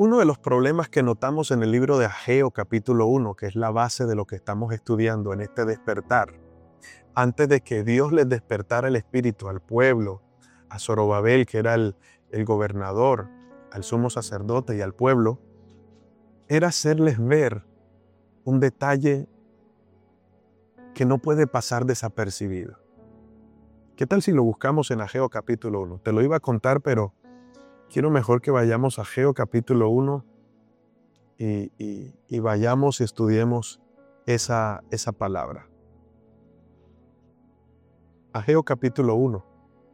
Uno de los problemas que notamos en el libro de Ageo capítulo 1, que es la base de lo que estamos estudiando en este despertar, antes de que Dios les despertara el espíritu al pueblo, a Zorobabel, que era el gobernador, al sumo sacerdote y al pueblo, era hacerles ver un detalle que no puede pasar desapercibido. ¿Qué tal si lo buscamos en Ageo capítulo 1? Te lo iba a contar, pero quiero mejor que vayamos a Ageo capítulo 1 y vayamos y estudiemos esa palabra. Ageo capítulo 1.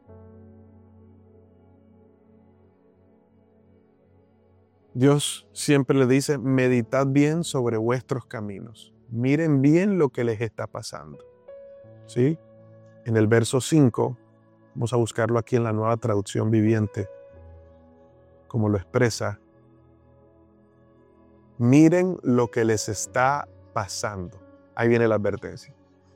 Dios siempre le dice, meditad bien sobre vuestros caminos. Miren bien lo que les está pasando. ¿Sí? En el verso 5, vamos a buscarlo aquí en la Nueva Traducción Viviente, como lo expresa. Miren lo que les está pasando. Ahí viene la advertencia.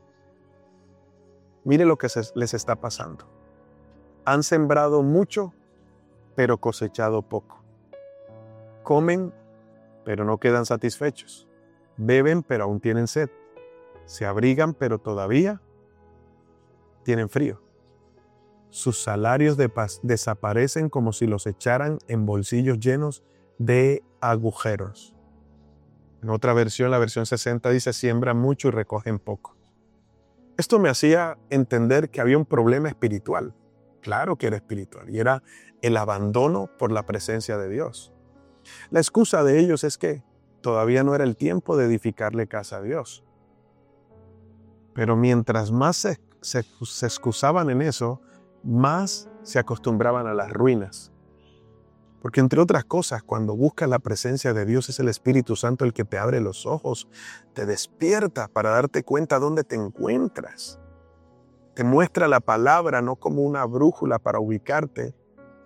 Miren lo que les está pasando. Han sembrado mucho, pero cosechado poco. Comen, pero no quedan satisfechos. Beben, pero aún tienen sed. Se abrigan, pero todavía tienen frío. Sus salarios desaparecen como si los echaran en bolsillos llenos de agujeros. En otra versión, la versión 60, dice, siembran mucho y recogen poco. Esto me hacía entender que había un problema espiritual. Claro que era espiritual, y era el abandono por la presencia de Dios. La excusa de ellos es que todavía no era el tiempo de edificarle casa a Dios. Pero mientras más se excusaban en eso, más se acostumbraban a las ruinas. Porque entre otras cosas, cuando buscas la presencia de Dios, es el Espíritu Santo el que te abre los ojos, te despierta para darte cuenta dónde te encuentras. Te muestra la palabra no como una brújula para ubicarte,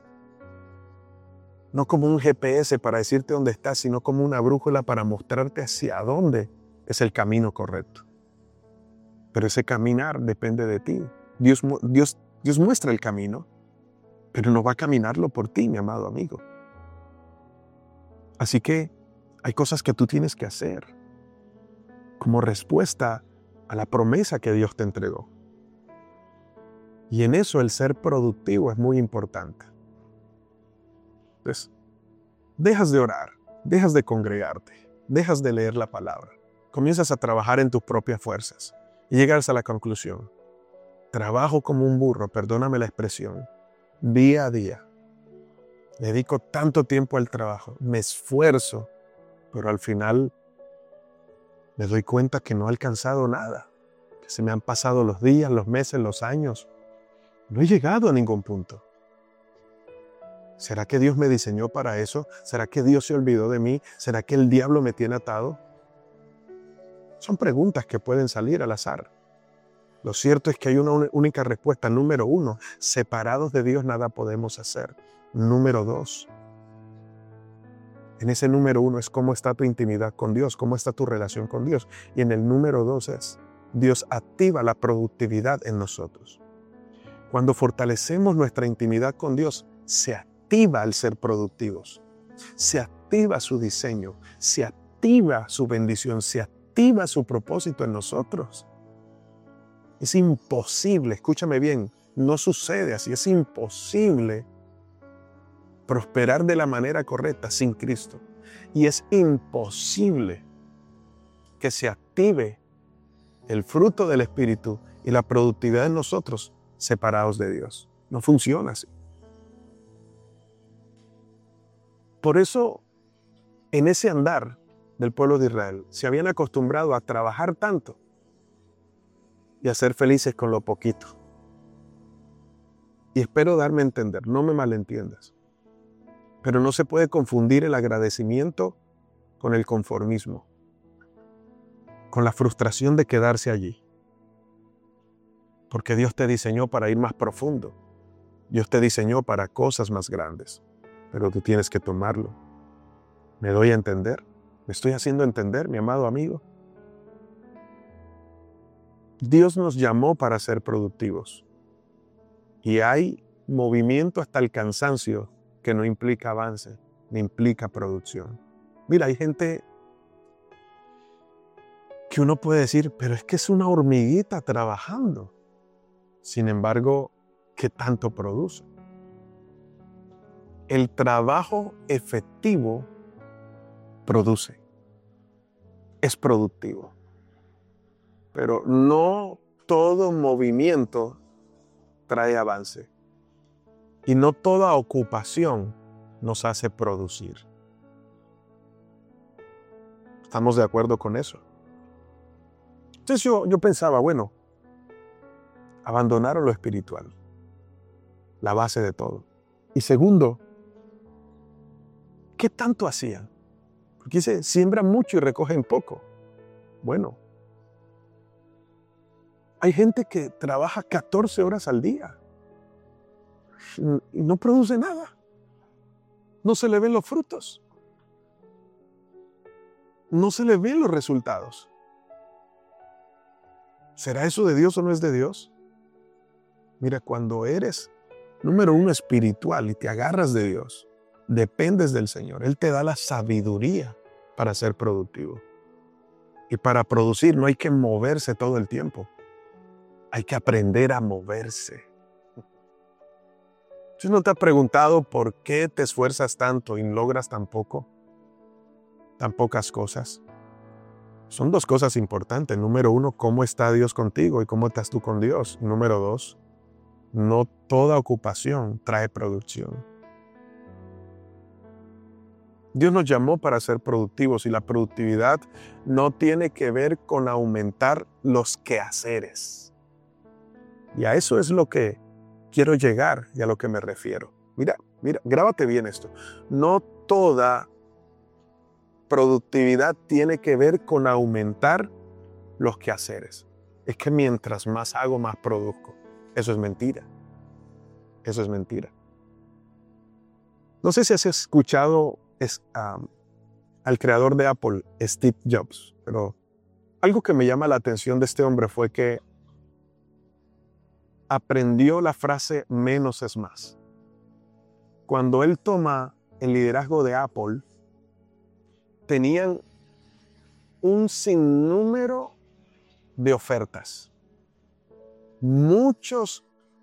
no como un GPS para decirte dónde estás, sino como una brújula para mostrarte hacia dónde es el camino correcto. Pero ese caminar depende de ti. Dios muestra el camino, pero no va a caminarlo por ti, mi amado amigo. Así que hay cosas que tú tienes que hacer como respuesta a la promesa que Dios te entregó. Y en eso el ser productivo es muy importante. Entonces, dejas de orar, dejas de congregarte, dejas de leer la palabra, comienzas a trabajar en tus propias fuerzas y llegas a la conclusión. Trabajo como un burro, perdóname la expresión, día a día. Dedico tanto tiempo al trabajo, me esfuerzo, pero al final me doy cuenta que no he alcanzado nada, que se me han pasado los días, los meses, los años. No he llegado a ningún punto. ¿Será que Dios me diseñó para eso? ¿Será que Dios se olvidó de mí? ¿Será que el diablo me tiene atado? Son preguntas que pueden salir al azar. Lo cierto es que hay una única respuesta. Número 1, separados de Dios nada podemos hacer. Número 2, en ese número 1 es cómo está tu intimidad con Dios, cómo está tu relación con Dios. Y en el número 2 es, Dios activa la productividad en nosotros. Cuando fortalecemos nuestra intimidad con Dios, se activa el ser productivos. Se activa su diseño, se activa su bendición, se activa su propósito en nosotros. Es imposible, escúchame bien, no sucede así, es imposible prosperar de la manera correcta sin Cristo. Y es imposible que se active el fruto del Espíritu y la productividad en nosotros separados de Dios. No funciona así. Por eso, en ese andar del pueblo de Israel, se habían acostumbrado a trabajar tanto y a ser felices con lo poquito. Y espero darme a entender, no me malentiendas. Pero no se puede confundir el agradecimiento con el conformismo, con la frustración de quedarse allí. Porque Dios te diseñó para ir más profundo. Dios te diseñó para cosas más grandes. Pero tú tienes que tomarlo. ¿Me doy a entender? ¿Me estoy haciendo entender, mi amado amigo? Dios nos llamó para ser productivos. Y hay movimiento hasta el cansancio que no implica avance. ni implica producción. Mira, hay gente que uno puede decir, pero es que es una hormiguita trabajando. Sin embargo, ¿qué tanto produce? El trabajo efectivo produce, es productivo. Pero no todo movimiento trae avance. Y no toda ocupación nos hace producir. ¿Estamos de acuerdo con eso? Entonces yo pensaba, bueno, abandonaron lo espiritual, la base de todo. Y segundo, ¿qué tanto hacían? Porque dice, siembran mucho y recogen poco. Bueno, hay gente que trabaja 14 horas al día y no produce nada. No se le ven los frutos. No se le ven los resultados. ¿Será eso de Dios o no es de Dios? Mira, cuando eres, número uno, espiritual y te agarras de Dios, dependes del Señor, Él te da la sabiduría para ser productivo. Y para producir no hay que moverse todo el tiempo. Hay que aprender a moverse. ¿Tú no te has preguntado por qué te esfuerzas tanto y logras tan poco? Tan pocas cosas. Son dos cosas importantes. Número uno, ¿cómo está Dios contigo y cómo estás tú con Dios? Número dos, no toda ocupación trae producción. Dios nos llamó para ser productivos y la productividad no tiene que ver con aumentar los quehaceres. Y a eso es lo que quiero llegar y a lo que me refiero. Mira, grábate bien esto. No toda productividad tiene que ver con aumentar los quehaceres. Es que mientras más hago, más produzco. Eso es mentira. Eso es mentira. No sé si has escuchado al creador de Apple, Steve Jobs, pero algo que me llama la atención de este hombre fue que aprendió la frase menos es más. Cuando él toma el liderazgo de Apple, tenían un sinnúmero de ofertas, muchos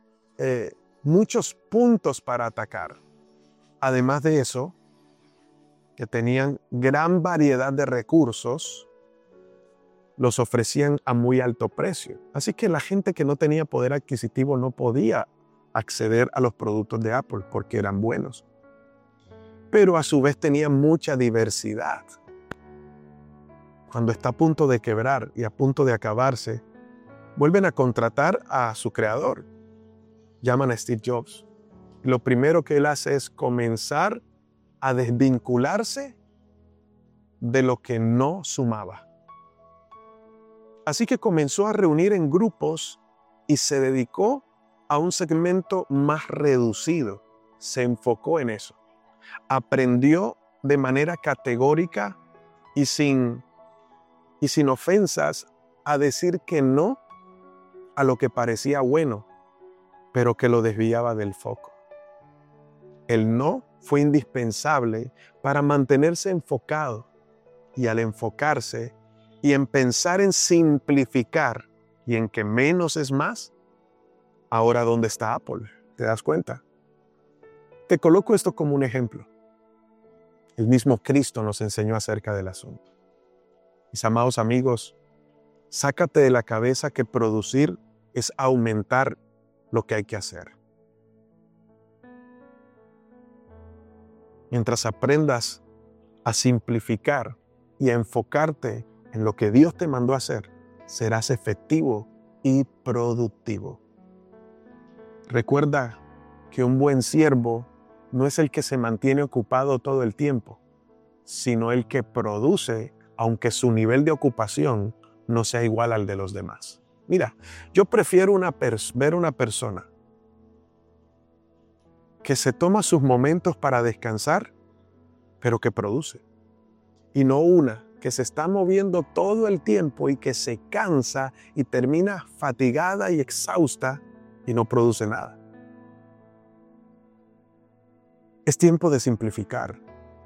puntos para atacar. Además de eso, que tenían gran variedad de recursos, los ofrecían a muy alto precio. Así que la gente que no tenía poder adquisitivo no podía acceder a los productos de Apple porque eran buenos. Pero a su vez tenían mucha diversidad. Cuando está a punto de quebrar y a punto de acabarse, vuelven a contratar a su creador. Llaman a Steve Jobs. Y lo primero que él hace es comenzar a desvincularse de lo que no sumaba. Así que comenzó a reunir en grupos y se dedicó a un segmento más reducido. Se enfocó en eso. Aprendió de manera categórica y sin ofensas a decir que no a lo que parecía bueno, pero que lo desviaba del foco. El no fue indispensable para mantenerse enfocado, y al enfocarse y en pensar en simplificar y en que menos es más, ahora ¿dónde está Apple? ¿Te das cuenta? Te coloco esto como un ejemplo. El mismo Cristo nos enseñó acerca del asunto. Mis amados amigos, sácate de la cabeza que producir es aumentar lo que hay que hacer. Mientras aprendas a simplificar y a enfocarte en lo que Dios te mandó a hacer, serás efectivo y productivo. Recuerda que un buen siervo no es el que se mantiene ocupado todo el tiempo, sino el que produce, aunque su nivel de ocupación no sea igual al de los demás. Mira, yo prefiero ver una persona que se toma sus momentos para descansar, pero que produce. Y no una que se está moviendo todo el tiempo y que se cansa y termina fatigada y exhausta y no produce nada. Es tiempo de simplificar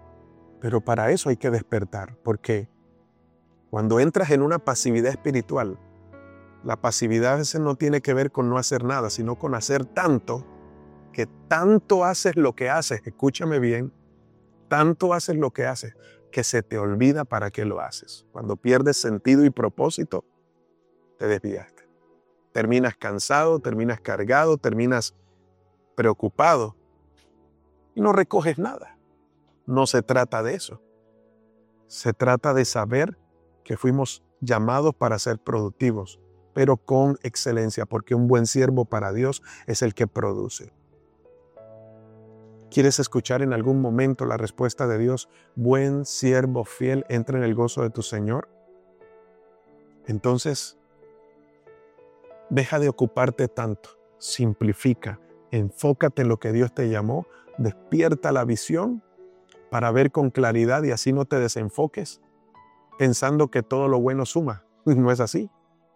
Pero para eso hay que despertar, porque cuando entras en una pasividad espiritual, la pasividad a veces no tiene que ver con no hacer nada, sino con hacer tanto, que tanto haces lo que haces, escúchame bien, tanto haces lo que haces, que se te olvida para qué lo haces. Cuando pierdes sentido y propósito, te desviaste. Terminas cansado, terminas cargado, terminas preocupado y no recoges nada. No se trata de eso. Se trata de saber que fuimos llamados para ser productivos, pero con excelencia, porque un buen siervo para Dios es el que produce. ¿Quieres escuchar en algún momento la respuesta de Dios? Buen siervo fiel, entra en el gozo de tu Señor. Entonces, deja de ocuparte tanto, simplifica, enfócate en lo que Dios te llamó, despierta la visión para ver con claridad y así no te desenfoques pensando que todo lo bueno suma. No es así.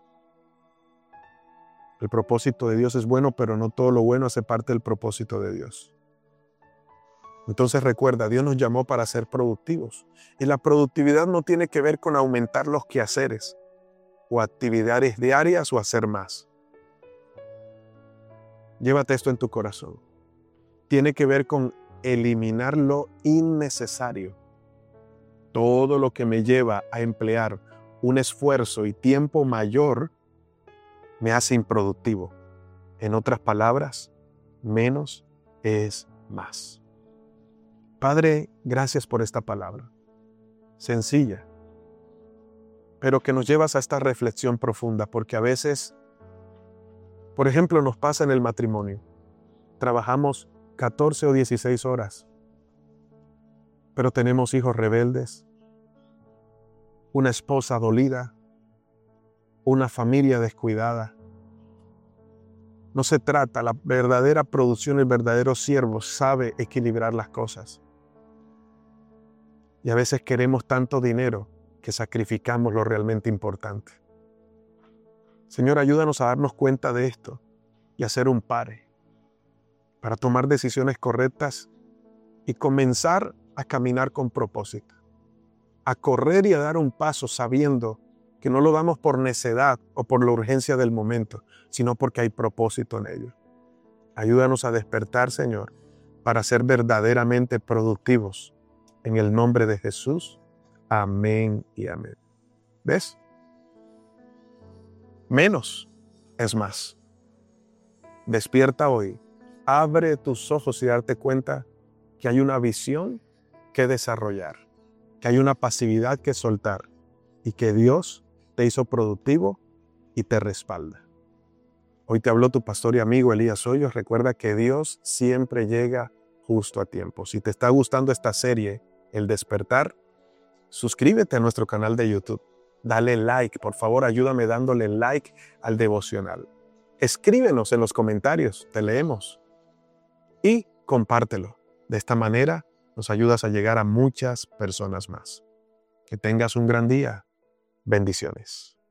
El propósito de Dios es bueno, pero no todo lo bueno hace parte del propósito de Dios. Entonces recuerda, Dios nos llamó para ser productivos. Y la productividad no tiene que ver con aumentar los quehaceres o actividades diarias o hacer más. Llévate esto en tu corazón. Tiene que ver con eliminar lo innecesario. Todo lo que me lleva a emplear un esfuerzo y tiempo mayor me hace improductivo. En otras palabras, menos es más. Padre, gracias por esta palabra. Sencilla, pero que nos llevas a esta reflexión profunda, porque a veces, por ejemplo, nos pasa en el matrimonio. Trabajamos 14 o 16 horas, pero tenemos hijos rebeldes, una esposa dolida, una familia descuidada. No se trata, la verdadera producción, el verdadero siervo sabe equilibrar las cosas. Y a veces queremos tanto dinero que sacrificamos lo realmente importante. Señor, ayúdanos a darnos cuenta de esto y hacer un pare para tomar decisiones correctas y comenzar a caminar con propósito, a correr y a dar un paso sabiendo que no lo damos por necedad o por la urgencia del momento, sino porque hay propósito en ello. Ayúdanos a despertar, Señor, para ser verdaderamente productivos. En el nombre de Jesús. Amén y amén. ¿Ves? Menos es más. Despierta hoy. Abre tus ojos y darte cuenta que hay una visión que desarrollar, que hay una pasividad que soltar y que Dios te hizo productivo y te respalda. Hoy te habló tu pastor y amigo Elías Hoyos. Recuerda que Dios siempre llega justo a tiempo. Si te está gustando esta serie, El Despertar, suscríbete a nuestro canal de YouTube. Dale like, por favor, ayúdame dándole like al devocional. Escríbenos en los comentarios, te leemos. Y compártelo. De esta manera nos ayudas a llegar a muchas personas más. Que tengas un gran día. Bendiciones.